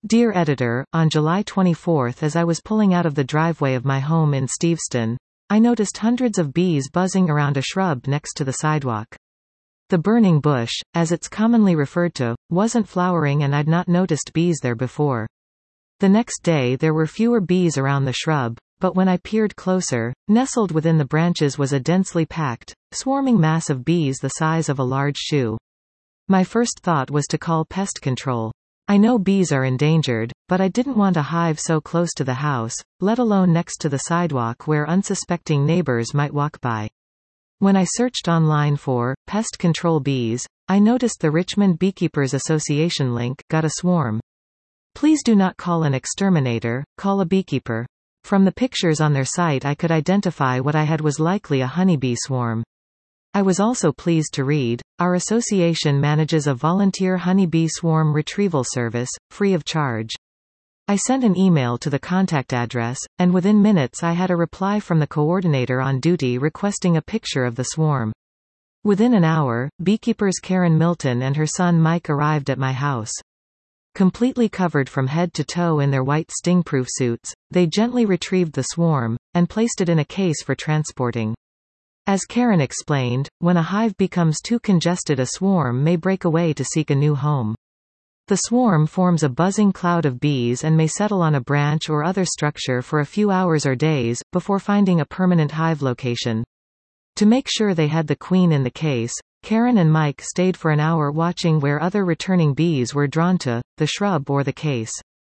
Dear Editor, on July 24, as I was pulling out of the driveway of my home in Steveston, I noticed hundreds of bees buzzing around a shrub next to the sidewalk. The burning bush, as it's commonly referred to, wasn't flowering and I'd not noticed bees there before. The next day there were fewer bees around the shrub, but when I peered closer, nestled within the branches was a densely packed, swarming mass of bees the size of a large shoe. My first thought was to call pest control. I know bees are endangered, but I didn't want a hive so close to the house, let alone next to the sidewalk where unsuspecting neighbors might walk by. When I searched online for pest control bees, I noticed the Richmond Beekeepers Association link got a swarm. Please do not call an exterminator, call a beekeeper. From the pictures on their site I could identify what I had was likely a honeybee swarm. I was also pleased to read, our association manages a volunteer honeybee swarm retrieval service, free of charge. I sent an email to the contact address, and within minutes I had a reply from the coordinator on duty requesting a picture of the swarm. Within an hour, beekeepers Karen Milton and her son Mike arrived at my house. Completely covered from head to toe in their white sting-proof suits, they gently retrieved the swarm, and placed it in a case for transporting. As Karen explained, when a hive becomes too congested a swarm may break away to seek a new home. The swarm forms a buzzing cloud of bees and may settle on a branch or other structure for a few hours or days, before finding a permanent hive location. To make sure they had the queen in the case, Karen and Mike stayed for an hour watching where other returning bees were drawn to, the shrub or the case.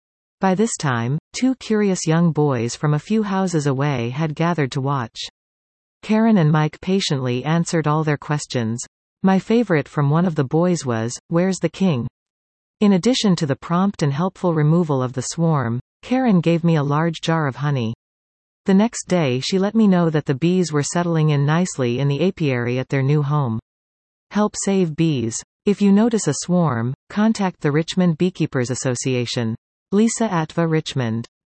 By this time, two curious young boys from a few houses away had gathered to watch. Karen and Mike patiently answered all their questions. My favorite from one of the boys was, "Where's the king?" In addition to the prompt and helpful removal of the swarm, Karen gave me a large jar of honey. The next day she let me know that the bees were settling in nicely in the apiary at their new home. Help save bees. If you notice a swarm, contact the Richmond Beekeepers Association. Lisa Atva, Richmond.